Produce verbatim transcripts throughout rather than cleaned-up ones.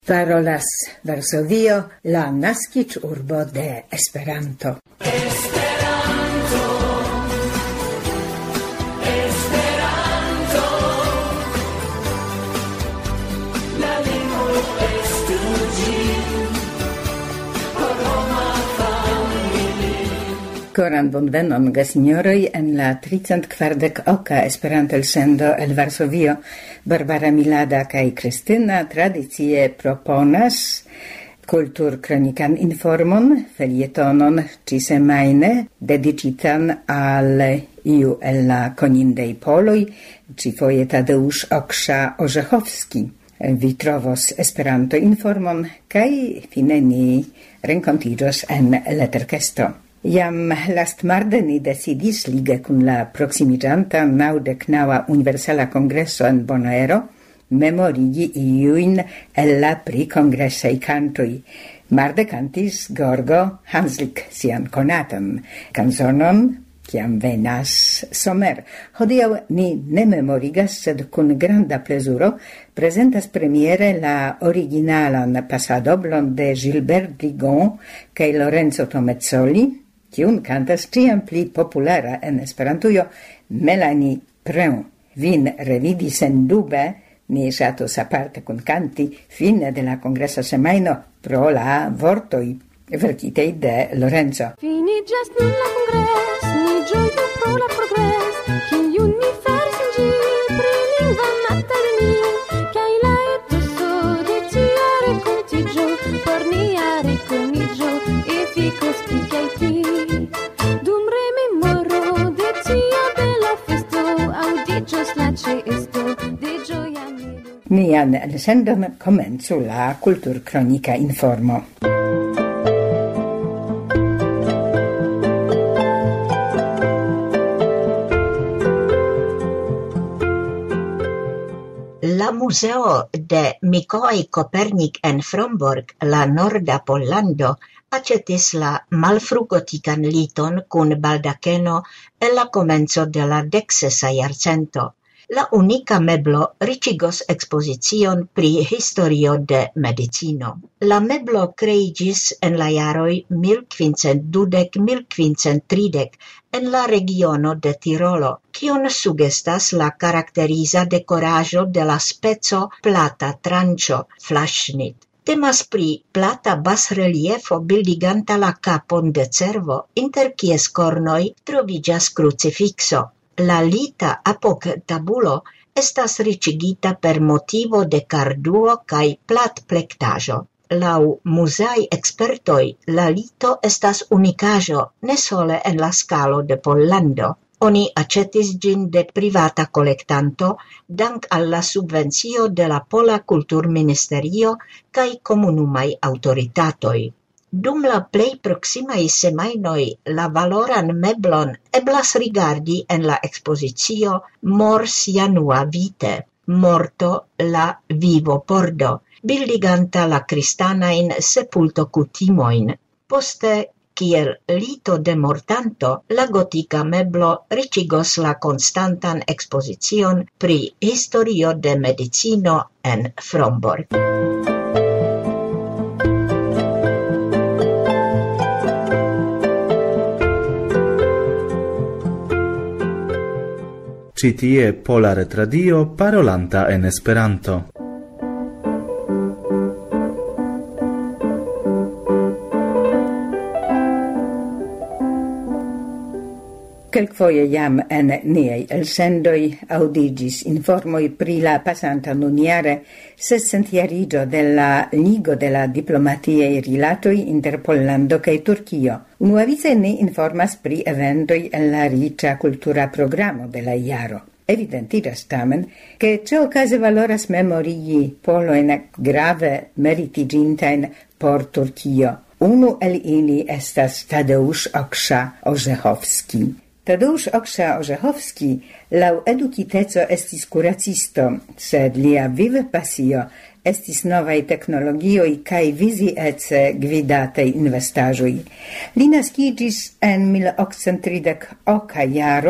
Parolas Varsovio, la naskiĝurbo de Esperanto. Esperanto, Esperanto, la lingvo estu ĝi por homa familio. Koran bonvenon, gesinjoroj, en la tricent kvardek oka Esperanto-elsendo el Varsovio. Barbara Milada kaj Kristina tradicie proponas kulturkronikan informon, felietonon ĉisemajne dediĉitan al iu el la konindaj poloj, ĉifoje Tadeusz Oksa Orzechowski. Vi trovos Esperanto-informon kaj fine ni renkontiĝos en Letterkesto. Jam lastmarde ni decidis lige kun la proximiĝanta naŭdek naŭa Universala Kongreso en Bonaero memorigi iujn el la prikongresaj kantoj. Marde kantis Gorgo Hanslik sian konatan kanzonon Kiam venas somer. Hodiaŭ ni ne memorigas, sed kun granda plezuro prezentas premiere la originalan pasadoblon de Gilbert Digon kaj Lorenzo Tomezzoli, kiun kantas ĉiam pli populara en Esperantujo Melanie Preun. Vin revidi sendube, mi ŝatus aparte kunkanti fine de la kongresa semajno pro la vortoj verkitaj de Lorenzo. Finiĝas nun la kongres, ni ĝoju pro la progres, kiun ni faris en ĝi pri lingva matademio, kaj la etoso de tia renkontiĝo por nia rekoniĝo efikos pli kaj pli. Dum rememoro de tia bela festo aŭdiĝos la ĉeesto de ĝoja melodio. Nian elsendon komencu la kulturkronika informo. La Museo de Mikołaj Kopernik en Fromborg, la norda Pollando, aĉetis la malfrugotikan liton kun baldakeno en la komenco de la deksesa jarcento. La unika meblo riĉigos ekspozicion pri historio de medicino. La meblo kreiĝis en la jaroj mil kvincent dudek - mil kvincent tridek en la regiono de Tirolo, kiun sugestas la karakteriza dekoraĵo de la speco plata tranĉo, flaŝnit. Temas pri plata basreliefo bildiganta la kapon de cervo, inter kies kornoj troviĝas krucifikso. La lita apok-tabulo estas riĉigita per motivo de karduo kaj platplektaĵo. Laŭ muzeaj ekspertoj, la lito estas unikaĵo ne sole en la skalo de Pollando. Oni aĉetis ĝin de privata kolektanto dank al la subvencio de la Pola Kulturministerio kaj komunumaj aŭtoritatoj. Dum la plej proksimaj semajnoj la valoran meblon eblas rigardi en la ekspozicio Mors janua vite, morto la vivo pordo, bildiganta la kristanajn sepultokutimojn. Poste, kiel lito de mortanto, la gotika meblo riĉigos la konstantan ekspozicion pri historio de medicino en Fromborg. Ĉi tie Pola Retradio parolanta en Esperanto. Kelkfoje jam en niaj elsendoj aŭdiĝis informoj pri la pasanta nunjare sescentjariĝo de la ligo de la diplomatiaj rilatoj inter Pollando kaj Turkio. Unuavice ni informas pri eventoj en la riĉa kultura programo de la jaro. Evidentiĝas tamen, ke ĉiuokaze valoras memorigi polojn grave meritiĝintajn por Turkio. Unu el ili estas Tadeusz Oksa Orzechowski. Tadeusz Oksa Orzechowski laŭ edukiteco estis kuracisto, sed lia vivpasio estis novaj teknologioj kaj viziece gvidataj investaĵoj. Li naskiĝis en mil okcent tridek oka jaro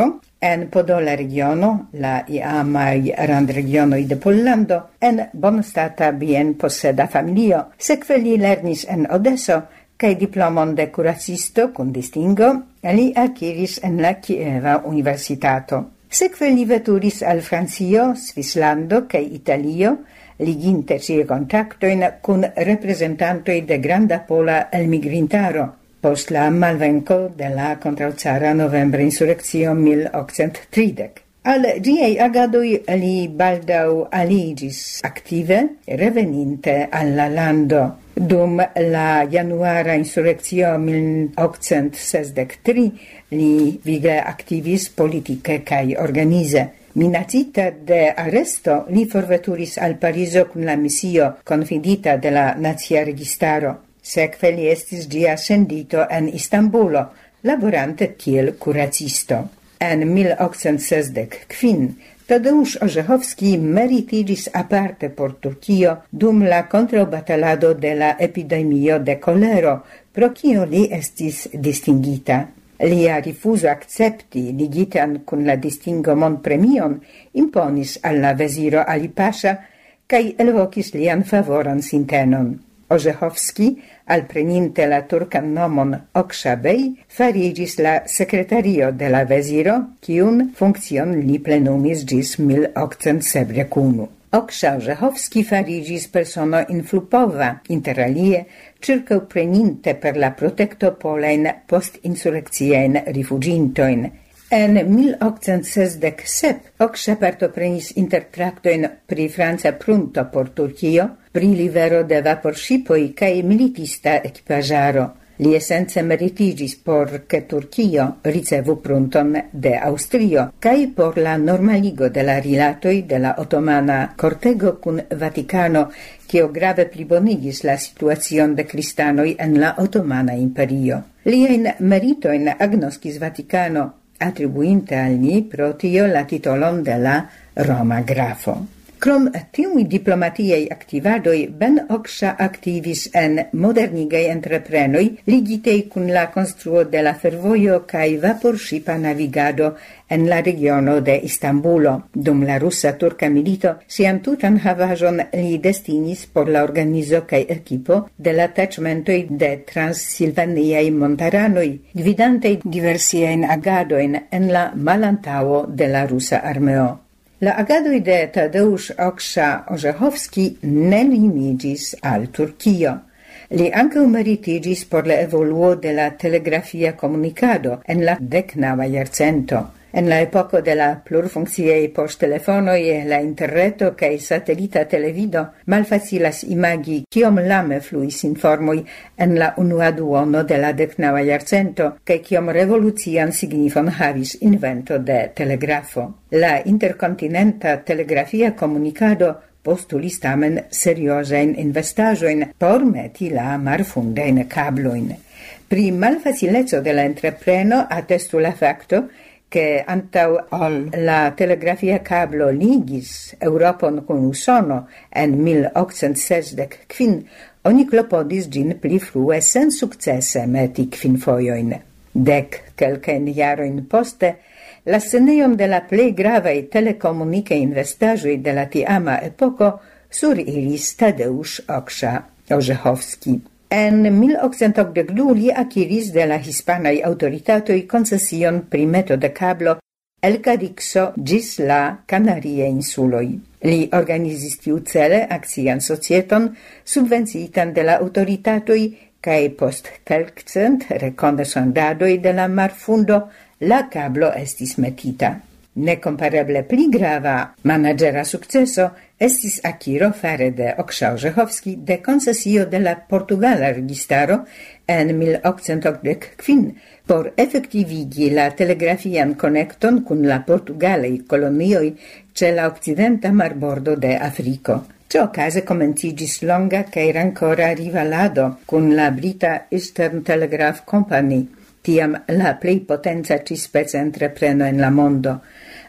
En Podola regiono, la iamaj randregionoj de Pollando, en bonstata bien poseda familio, sekve li lernis en Odeso, kaj diplomon de kuracisto kun distingo li akiris en la Kieva Universitato. Sekve li veturis al Francio, Svislando kaj Italio, liginte cie kontaktojn kun reprezentantoj de granda pola elmigrintaro, post la malvenko de la kontraŭcara novembra insurekcio mil okcent tridek. Al ĝiaj agadoj li baldaŭ aliĝis aktive, reveninte al la lando. Dum la januara insurekcio mil okcent sesdek tri li vigle aktivis politike kaj organize. Minacita de arresto, li forveturis al Parizo kun la misio konfidita de la Nacia Registaro. Sekve li estis ĝia sendito en Istanbulo, laborante kiel kuracisto. En mil okcent sesdek kvin Tadeusz Orzechowski meritiĝis aparte por Turkio dum la kontraŭbatalado de la epidemio de kolero, pro kio li estis distingita. Lia rifuzo akcepti ligitan kun la distingo mondpremion imponis al la veziro Ali Pasha kaj elvokis lian favoran sintenon. Orzechowski, alpreninte la turkan nomon Oksha Bey, fariĝis la sekretario de la veziro, kiun funkcion li plenumis ĝis mil okcent sepdek unu. Oksha Orzechowski fariĝis persono influpova, inter alie ĉirkaŭpreninte per la protekto polajn postinsurekciajn rifuĝintojn. En mil okcent sesdek sep Oksha partoprenis intertraktojn pri franca prunto por Turkio, pri livero de vaporŝipoj kaj militista ekipaĵaro. Li esence meritiĝis por ke Turkio ricevu prunton de Aŭstrio kaj por la normaligo de la rilatoj de la otomana kortego kun Vatikano, kio grave plibonigis la situacion de kristanoj en la otomana imperio. Liajn meritojn agnoskis Vatikano, attribuinte al li pro tio la titolon de la Roma grafo. Krom tiuj diplomatiaj aktivadoj, Ben Oksha aktivis en modernigaj entreprenoj ligitej kun la konstruo de la fervojo kaj vaporŝipa navigado en la regiono de Istanbulo. Dum la rusa turka milito sian tutan havaĵon li destinis por la organizo kaj ekipo de la taĉmentoj de transsilvaniaj montaranoj, gvidantej diversiajn agadojn en la malantaŭo de la rusa armeo. La agadoj de Tadeusz Oksha Orzechowski ne limiĝis al Turkio. Li ankaŭ meritiĝis por la evoluo de la telegrafia komunikado en la deknaŭa jarcento. En la epoko de la plurfunkciaj poŝtelefonoj, la interreto kaj satelita televido malfacilas imagi kiom lame fluis informoj en la unua duono de la deknaŭa jarcento kaj kiom revolucian signifon havis invento de telegrafo. La interkontinenta telegrafia komunikado postulis tamen seriozajn investaĵojn por meti la marfundajn kablojn. Pri malfacileco de la entrepreno atestu la fakto, che antau ol la telegrafia cablo ligis Europon con Usono en mil okcent sesdek kvin, oni klopodis gin pli frue sen sukcese meti kvin fojoin. Dek kelkajn jarojn poste, la scenejon de la plej gravaj telekomunikaj investaĵoj de la tiama epoko suriris Tadeusz Oksha Orzechowski. En mil okcent okdek du li akiris de la hispanaj aŭtoritatoj koncesion pri meto de kablo el Cadixo ĝis la Kanarie insuloj. Li organizis tiucele akcian societon subvenciitan de la aŭtoritatoj kaj post kelkcent rekondesondadoj de la marfundo la kablo estis metita. Nekompareble pli grava managera sukceso estis akiro fare de Oksha Orzechowski de koncesio de la portugala registaro en mil okcent okdek kvin por efektivigi la telegrafian konekton kun la portugalaj kolonioj ĉe la okcidenta marbordo de Afriko. Ĉi-okaze komenciĝis longa kaj rankora rivalado kun la brita Eastern Telegraph Company, tiam la plej potenca ĉi-speca entrepreno en la mondo.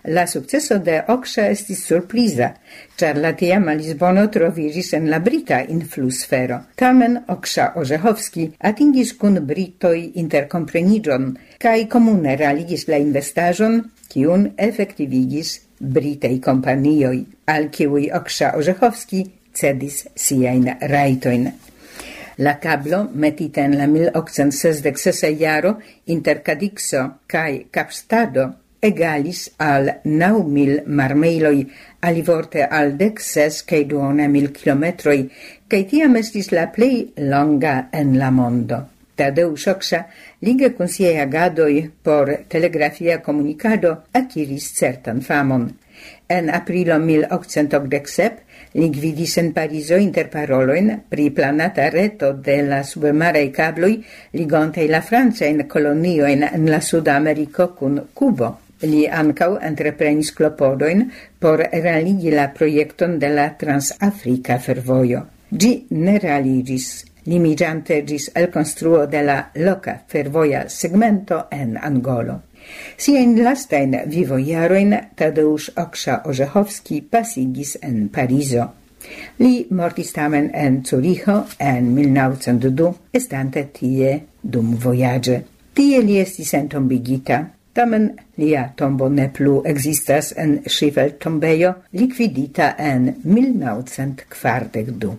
La successo de Oksha estis surpriza, char la tiama Lisbono troviĝis en la brita influsfero. Tamen Oksha Orzechowski atingis kun britoj interkompreniĝon kaj komune realigis la investaĵon, kiun efektivigis britaj kompanioj, al kiuj Oksha Orzechowski cedis siajn rajtojn. La cablo, metita en la mil oktcent sesdek sesa jaro inter Cadixo kaj Kapstado, egalis al naŭ mil marmejloj, alivorte al dek ses kaj duone mil kilometroj, kaj tiam estis la plej longa en la mondo. Tadeusz Oksha, lige kun siaj agadoj por telegrafia komunikado, akiris certan famon. En aprilo mil oktcent okdek sep li gvidis en Parizo interparolojn pri planata reto de la submaraj kabloj ligontej la francajn koloniojn en la Suda Ameriko kun Kubo. Li ankaŭ entreprenis klopodojn por realigi la projekton de la Transafrika fervojo. Ĝi ne realiĝis, limiĝante ĝis elkonstruo de la loka fervoja segmento en Angolo. Siajn lastajn vivojarojn Tadeusz Oksha Orzechowski pasigis en Parizo. Li mortis tamen en Zuricho en mil naŭcent du, estante tie dum vojaĝe. Tie li estis entombigita, tamen lia tombo ne plu ekzistas en Schiefeld-tombejo, likvidita en mil naŭcent kvardek du.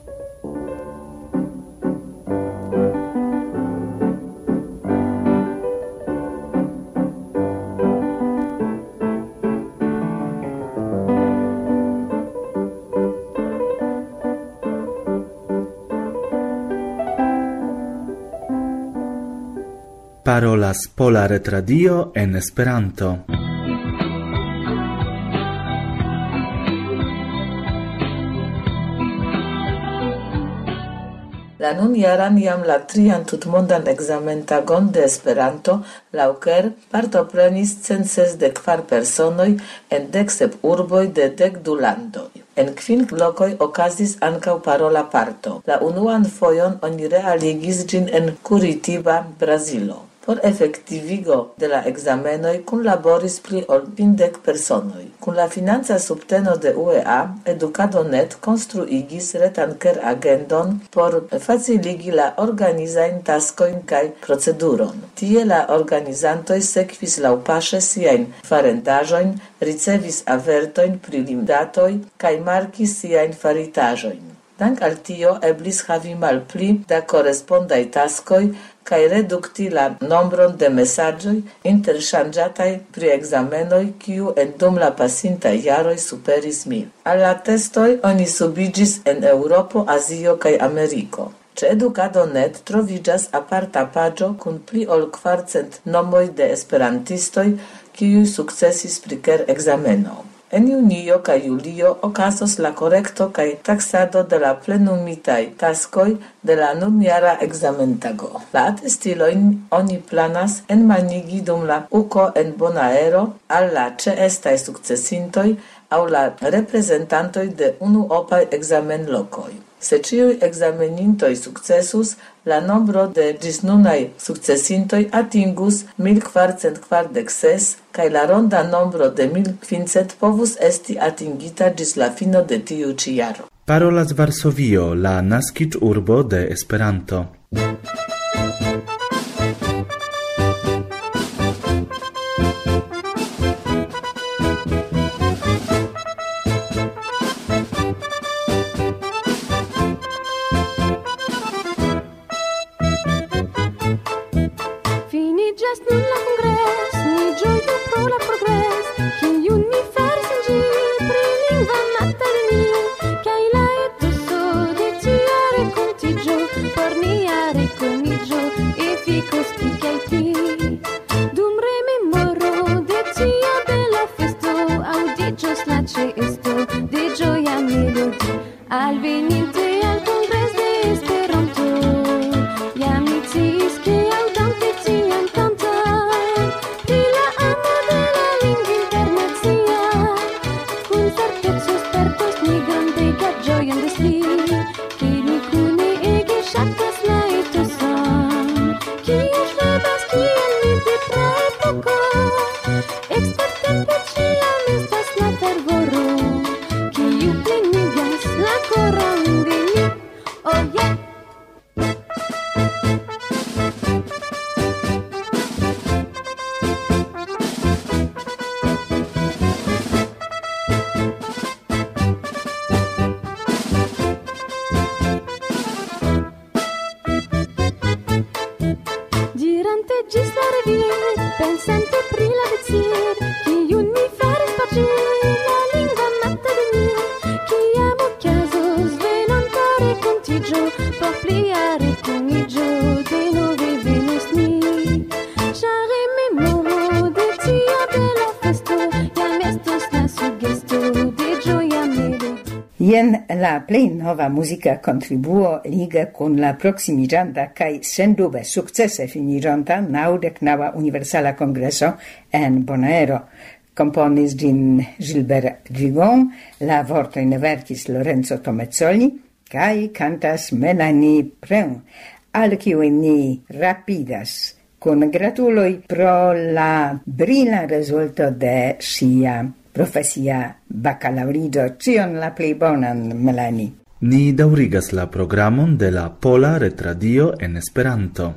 Parolas Pola Retradio en Esperanto. La nun jaran jam la trian tutmondan ekzamentagon de Esperanto laŭker partoprenis cent sesdek kvar personoj en dek sep urboj de dek du landoj. En kvin lokoj okazis ankaŭ parola parto. La unuan fojon oni realigis ĝin en Curitiba, Brazilo. Por efektivigo de la ekzamenoj kunlaboris pli ol kvindek personoj. Kun la financa subteno de U E A, Edukado punto net konstruigis retan ker-agendon por faciligi la organizajn taskojn kaj proceduron. Tie la organizantoj sekvis laŭpaŝe siajn farendaĵojn, ricevis avertojn pri limdatoj kaj markis siajn faritaĵojn. Dank al tio eblis havi malpli da korespondaj taskoj kaj redukti la nombron de mesaĝoj interŝanĝataj pri ekzamenoj, kiu en dum la pasintaj jaroj superis mil. Al la testoj oni subiĝis en Eŭropo, Azio kaj Ameriko. Ĉe Edukado punto net troviĝas aparta paĝo kun pli ol kvarcent nomoj de esperantistoj, kiuj sukcesis pri ker-ekzameno. En junio kaj julio okazos la korekto kaj taksado de la plenumitaj taskoj de la nunjara ekzamentago. La atestilojn oni planas enmanigi dum la uko en Bonaero al la ĉeestaj sukcesintoj aŭ la reprezentantoj de unuopaj ekzamenlokoj. Se ĉiuj ekzamenintoj sukcesus, la nombro de ĝisnunaj sukcesintoj atingus mil kvarcent kvardek ses kaj la ronda nombro de mil kvincent povus esti atingita ĝis la fino de tiu ĉi jaro. Parolas Varsovio, la naskiĝurbo de Esperanto. Finiĝas nun la kongres, ni ĝoju pro la progres, kiun ni faris en ĝi pri lingva matadni, kaj la etoso de tia renkontiĝo por nia rekoniĝo efikos pli kaj pli. Dum rememoro de tia bela festo aŭdiĝos la ĉeesto de ĝoja melodi, alveninte al kongres de Esperanto. Jam mi sciis ke aŭdante tian kanton pri la amo de la lingvo internacia, kun certeco spertos ni grandegan ĝojon de stili, ke ni kune ege ŝatas la etoson, kiu ŝvebas kiel mi de pra epoko, ekstertempe ĉiam viaggio per pliare coniglio de nove venos ni. Share memoro de tia bella festo, jam estos la sugesto de gioia melodi. Jen la plej nova muzika kontribuo liga kun la proksimiĝanta kaj sendube sukcese finiĝanta naŭdek naŭa Universala Kongreso en Bonaero. Komponis ĝin Gilbert Gigon, la vortojn verkis Lorenzo Tomezzoli kaj kantas Melanie Preun, al kiuj ni rapidas kun gratuloj pro la brila rezulto de ŝia profesia baccalaureado. Cion la plej bonan, Melanie. Ni daŭrigas la programon de la Pola Retradio en Esperanto.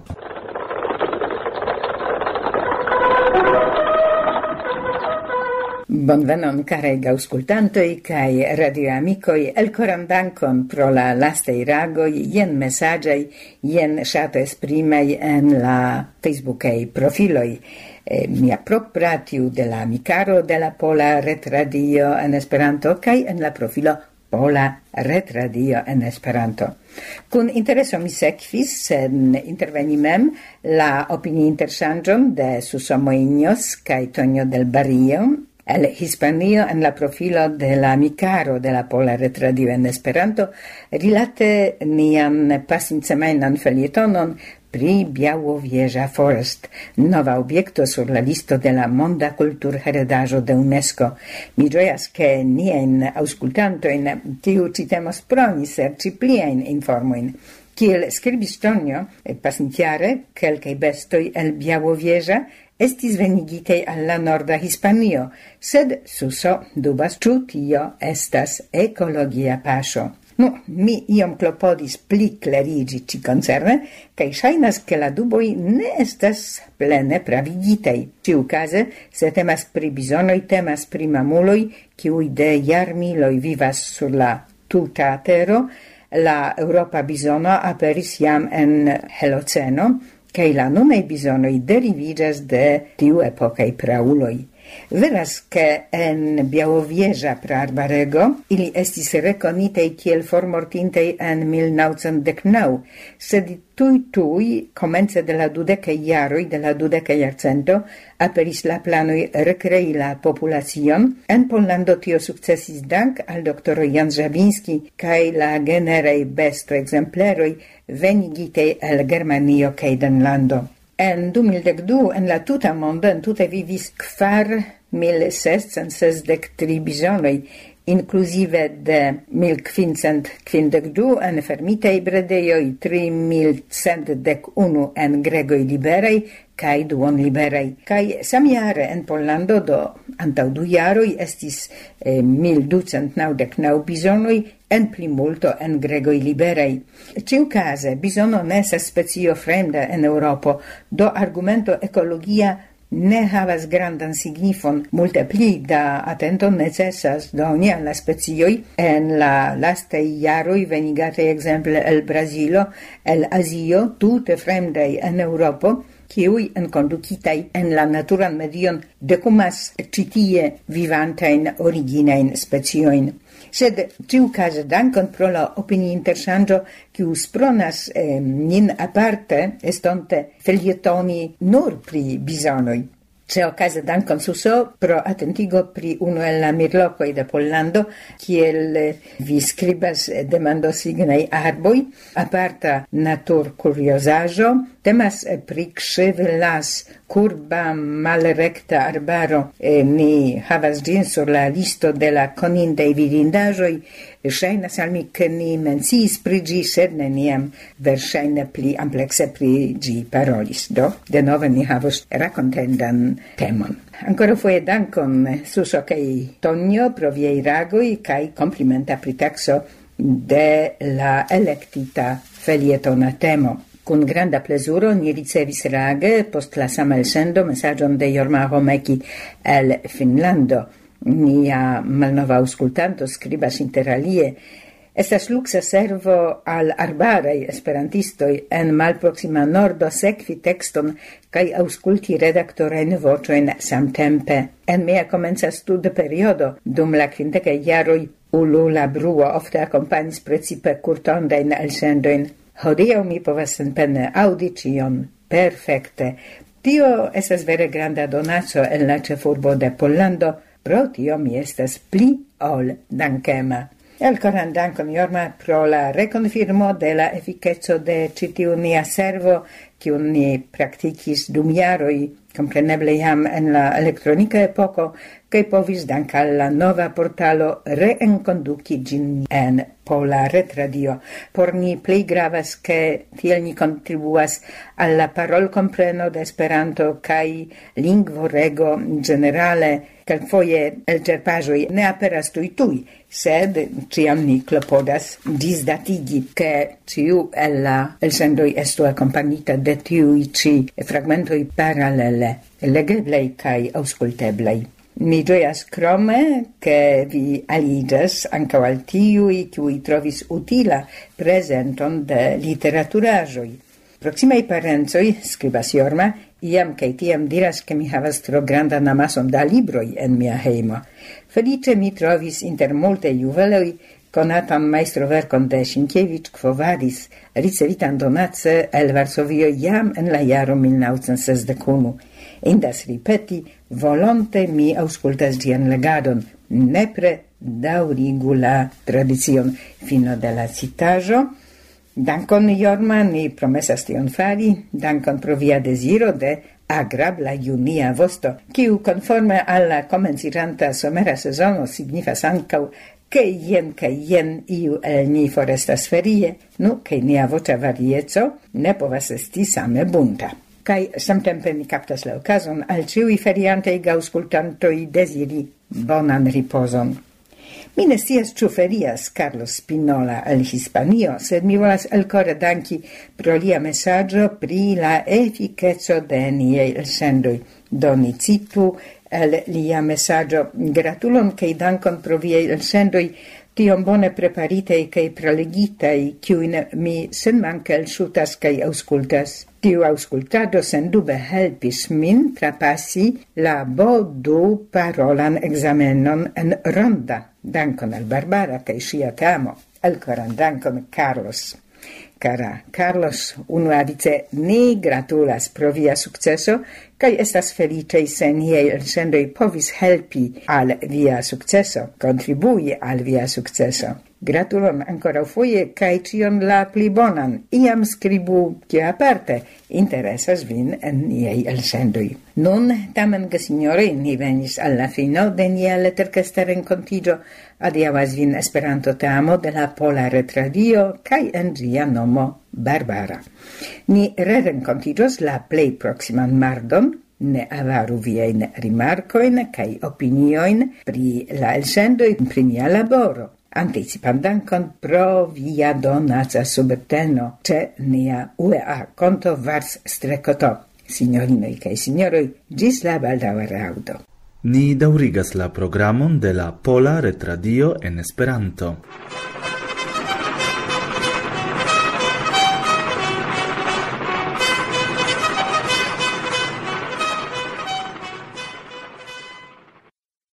Bonvenon, carei aŭskultantoj kaj radioamikoj, elkoran dankon pro la lastaj reagoj, jen mesaĝoj, jen ŝato esprimaj en la Facebookaj profiloj. Eh, mia propra tiu de la amicaro de la Pola Retradio en Esperanto kaj en la profilo Pola Retradio en Esperanto. Kun intereso mi sekvis, sen interveni mem, la opini-interŝanĝon de Suso Moiños kaj Toño del Barrio, el Hispanio en la profilo de la amicaro de la Pola Retradio en Esperanto, rilate nian pasinsemajnan felietonon pri Białowieża Forest, nova objekto sur la listo de la Monda Kulturheredaĵo de UNESCO. Mi ĝojas, ke niajn aŭskultantojn tiu ĉi temo spronis serĉi pliajn informojn. Kiel skribis Tonio, pasintjare kelkaj bestoj el Białowieża estis venigitej al la norda Hispanio, sed Suso dubas ĉu tio estas ekologia paŝo. Nu, mi iom klopodis pli klarigi ci concerne, kaj ŝajnas, ke la duboj ne estas plene pravigitej. Ĉiukaze, se temas pri bizonoj, temas pri mamuloj, kiuj de jarmiloj vivas sur la tuta tero. La Europa bizono aperis jam en Holoceno, kaj la nunaj bizonoj deriviĝas de tiu epokaj prauloj. Veras, che en Białowieża praarbarego ili estis rekonitej kiel formortintej en mil naŭcent dek naŭ, sed tuj tuj komence de la dudekaj jaroj de la dudeka jarcento aperis la planoj rekrei la populacion. En Pollando tio sukcesis dank al doktoro Jan Żabiński kaj la generaj bestoekzempleroj venigitej el Germanio kaj Danlando. En du mil dekdu en la tuta mondo en tute vivis kvar mil sescent sesdek tri bizonoj, inclusive de mil kvincent kvindek du en fermitej bredejoj, tri mil cent dek unu en gregoj liberaj kaj duon liberaj. Kaj samjare en Pollando do antaŭ du jaroj estis eh, mil ducent naŭdek naŭ bizonoj, en plimulto en gregoj liberaj. Ĉiukaze bizono ne estas specio fremda en Eŭropo, do argumento ekologia ne havas grandan signifon. Multe pli da atento necesas doni al la specioj en la lastaj jaroj venigataj ekzemple el Brazilo, el Azio, tute fremdaj en Eŭropo, kiuj enkondukitaj en la naturan medion dekumas ĉi tie vivantajn originajn speciojn. Sed ĉiukaze dankon pro la opini-interŝanĝo, kiu spronas eh, nin aparte estonte felietoni nur pri bizonoj. C'è okaze dankon Suso pro attentigo pri uno el la mirlokoj de Pollando, kiel vi skribas demando signaj arboj, aparta natur kuriozaĵo, temas pri Kŝevelas, kurba malrekta arbaro. E, ni havas ĝin sur la listo de la konindaj vidindaĵoj. Ŝajnas al mi, ke ni menciis pri ĝi, sed neniam verŝajne pli amplekse pri ĝi parolis. Do, denove ni havos rakontendan temon. Ancora foje dankon Suso kaj Tonio pro viaj reagoj kaj komplimenta pritaxo de la elektita felietona temo. Con granda plezuro ni ricevis reage post la sama elsendo mesaĝon de Jorma Homeki el Finnlando. Nia malnova aŭskultanto skribas interalie: estas luksa servo al arbaraj esperantistoj en malproksima nordo sekvi tekston kaj aŭskulti redaktorajn voĉojn samtempe. En mia komenca studperiodo dum la kvindekaj jaroj Ulu la bruo ofte accompagnis precipe curtondain elsendoin. Hodiaŭ mi povas senpene aŭdi ĉion perfekte. Tio estas vere granda donaco en la ĉefurbo de Pollando, pro tio mi estas pli ol dankema. El coran dankon, Jorma, pro la reconfirmo de la efficeco de ĉi tiu nia servo, kiun ni praktikis dum jaroj, compreneble jam en la elektronika epoko, kaj povis dank al la nova portalo reenkonduki ĝin en Pola Retradio. Por ni plej gravas ke tiel ni kontribuas al la parolkompreno de Esperanto kaj lingvorego ĝenerale. Kelkfoje elĉerpaĵoj ne aperas tuj tuj, sed ĉiam ni klopodas ĝisdatigi, ke ĉiu el la elsendoj estu akompanita de tiuj ĉi fragmentoj paralele, legeblaj kaj aŭskulteblaj. Mi ĝojas krome, ke vi aliĝas ankaŭ al tiuj, kiuj trovis utila prezenton de literaturaĵoj. Proximaj parencoj, skribas Jorma, iam kaj tiam diras, ke mi havas tro grandan amason da libroj en mia hejmo. Feliĉe mi trovis inter multe juveloj konatan majstroverkon de Sienkiewicz Quo Vadis, ricevitan donace el Varsovio jam en la jaro mil naŭcent sesdek unu. Indas ripeti, volonte mi aŭskultas ĝian legadon, nepre daŭrigu la tradicion. Fino de la citaĵo. Dankon, Jorma, ni promesas tion fari, dankon pro via desiro de agrabla junia vosto, kiu conforme alla komenciranta somera sezono signifas ankaŭ ke jen kaj jen iu el ni forestas ferie, nu, ke nia voĉa varieco ne povas esti same bunta. Kaj samtempe mi kaptas la okazon al ĉiuj feriantaj aŭskultantoj deziri bonan ripozon. Mi ne scias ĉu ferias Carlos Spinola el Hispanio, sed mi volas elkore danki pro lia mesaĝo pri la efikeco de niaj elsendoj. Do ni citu el lia mesaĝo: gratulon kaj dankon pro viaj elsendoj, tiom bone preparitaj kaj prelegitaj, kiujn mi senmanke elŝutas kaj aŭskultas. Tiu aŭskultado sendube helpis min trapasi la B du parolan ekzamenon en ronda. Dankon al Barbara kaj ŝia tamo. Elkoran dankon, Carlos. Cara Carlos, unuavice ni gratulas pro via sukceso kaj estas feliĉaj se niaj elsendoj povis helpi al via sukceso, kontribui al via sukceso. Gratulon ankoraŭfoje kaj ĉion la pli bonan. Iam skribu, kio aparte interesas vin en niaj elsendoj. Nun, tamen, gesinjoroj, ni venis al la fino de nia leterkesta renkontiĝo. Adiaŭas vin Esperanto tamo de la Pola Retradio kaj en ĝia nomo Barbara. Ni rerenkontiĝos la plej proksiman mardon. Ne avaru viajn rimarkojn kaj opiniojn pri la elsendoj pri nia laboro. Anticipan dankon pro via donaca subteno ĉe nia U E A konto Vars Strekoto. Signorinoj kaj signoroj, ĝis la baldaŭa reaŭdo. Ni daŭrigas la programon de la Pola Retradio en Esperanto.